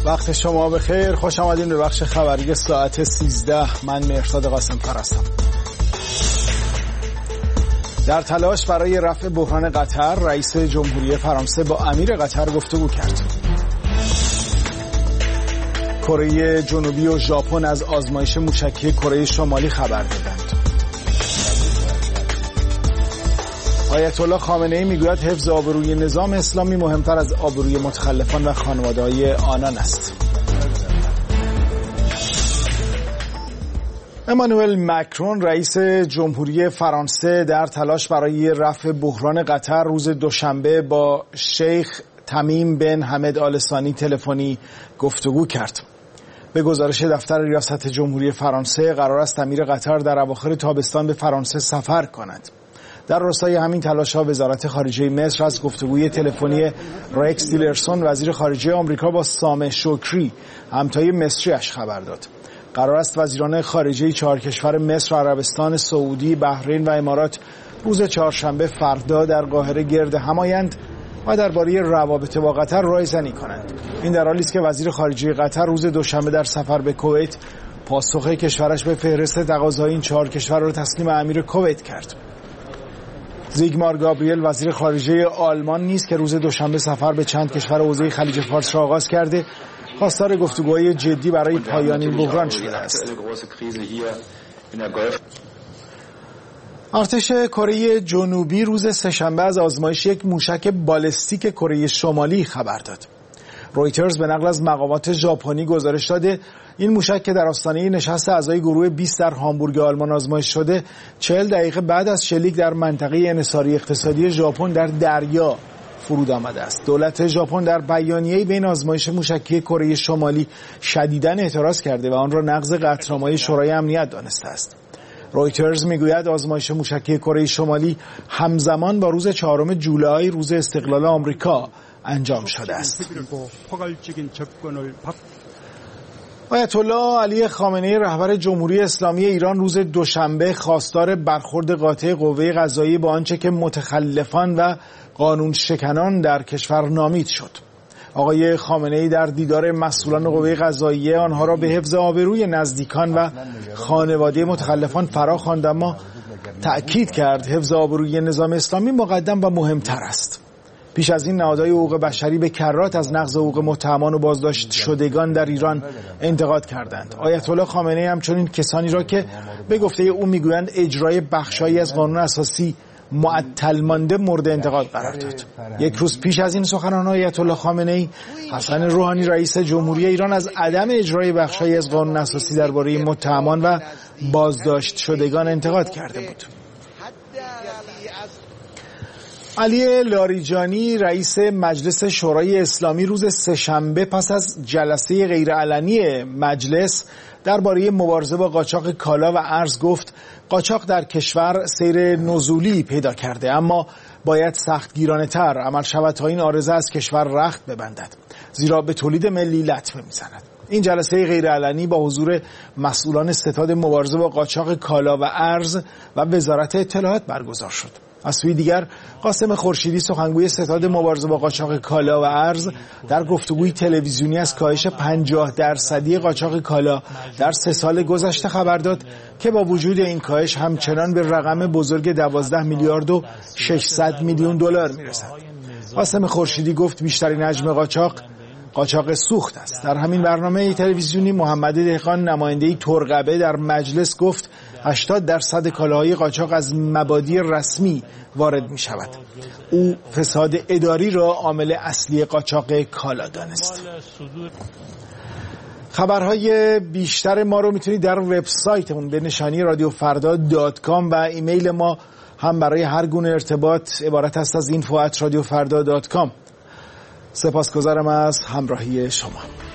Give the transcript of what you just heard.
وقت شما بخیر، خوش آمدین به بخش خبری ساعت 13. من مهرداد قاسم‌فر هستم. در تلاش برای رفع بحران قطر، رئیس جمهوری فرانسه با امیر قطر گفتگو کرد. کره جنوبی و ژاپن از آزمایش موشکی کره شمالی خبر دادند. آیت الله خامنه‌ای میگوید حفظ آبروی نظام اسلامی مهمتر از آبروی متخلفان و خانواده‌های آنان است. امانوئل مکرون رئیس جمهوری فرانسه در تلاش برای رفع بحران قطر روز دوشنبه با شیخ تمیم بن حمد آل ثانی تلفنی گفتگو کرد. به گزارش دفتر ریاست جمهوری فرانسه قرار است امیر قطر در اواخر تابستان به فرانسه سفر کند. در راستای همین تلاش‌ها وزارت خارجه مصر از گفتگوی تلفنی رکس تیلرسون وزیر خارجه آمریکا با سامح شکری همتای مصری‌اش خبر داد. قرار است وزیران خارجه 4 کشور مصر، عربستان سعودی، بحرین و امارات روز چهارشنبه فردا در قاهره گرد هم آیند و درباره روابط با قطر رایزنی کنند. این در حالی است که وزیر خارجه قطر روز دوشنبه در سفر به کویت پاسخ کشورش به فهرست تقاضای این 4 کشور را تسلیم امیر کویت کرد. زیگمار گابریل وزیر خارجه آلمان نیز که روز دوشنبه سفر به چند کشور حوزه خلیج فارس را آغاز کرده، خواستار گفتگوهای جدی برای پایان این بحران شده است. ارتش کره جنوبی روز سه‌شنبه از آزمایش یک موشک بالستیک کره شمالی خبر داد. رویترز به نقل از مقامات ژاپنی گزارش داده این موشک که در آستانه نشست اعضای گروه 20 در هامبورگ آلمان آزمایش شده 40 دقیقه بعد از شلیک در منطقه انحصاری اقتصادی ژاپن در دریا فرود آمده است. دولت ژاپن در بیانیه‌ای به این آزمایش موشکی کره شمالی شدیداً اعتراض کرده و آن را نقض قطعنامه شورای امنیت دانسته است. رویترز میگوید آزمایش موشکی کره شمالی همزمان با روز 4 جولای روز استقلال آمریکا انجام شده است. آیت الله علی خامنه‌ای رهبر جمهوری اسلامی ایران روز دوشنبه خواستار برخورد قاطع قوه قضاییه با آنچه که متخلفان و قانون شکنان در کشور نامید شد. آقای خامنه‌ای در دیدار مسئولان قوه قضاییه آنها را به حفظ آبروی نزدیکان و خانواده متخلفان فرا خواند، اما تأکید کرد حفظ آبروی نظام اسلامی مقدم و مهمتر است. پیش از این نهادهای حقوق بشری به کرات از نقض حقوق متهمان و بازداشت شدگان در ایران انتقاد کردند. آیت الله خامنه‌ای همچنین کسانی را که به گفته او میگویند اجرای بخشایی از قانون اساسی معطل مانده مورد انتقاد قرار داد. یک روز پیش از این سخنان آیت الله خامنه‌ای، حسن روحانی رئیس جمهوری ایران از عدم اجرای بخشایی از قانون اساسی درباره متهمان و بازداشت شدگان انتقاد کرده بود. علی لاریجانی رئیس مجلس شورای اسلامی روز سه‌شنبه پس از جلسه غیرعلنی مجلس درباره مبارزه با قاچاق کالا و ارز گفت قاچاق در کشور سیر نزولی پیدا کرده، اما باید سختگیرانه‌تر عمل شود تا این عارضه از کشور رخت ببندد، زیرا به تولید ملی لطمه می‌زند. این جلسه غیرعلنی با حضور مسئولان ستاد مبارزه با قاچاق کالا و ارز و وزارت اطلاعات برگزار شد. از سوی دیگر قاسم خورشیدی سخنگوی ستاد مبارزه با قاچاق کالا و ارز در گفتگوی تلویزیونی از کاهش 50% قاچاق کالا در 3 سال گذشته خبر داد که با وجود این کاهش همچنان به رقم بزرگ 12 میلیارد و 600 میلیون دلار میرسد. قاسم خورشیدی گفت بیشترین حجم قاچاق سوخت است. در همین برنامه تلویزیونی محمد دهقان نماینده ترقبه در مجلس گفت 80% کالاهای قاچاق از مبادی رسمی وارد می شود. او فساد اداری را عامل اصلی قاچاق کالا دانست. خبرهای بیشتر ما رو میتونید در وبسایتمون به نشانی radiofrda.com و ایمیل ما هم برای هر گونه ارتباط عبارت است از info@radiofrda.com. سپاسگزارم از همراهی شما.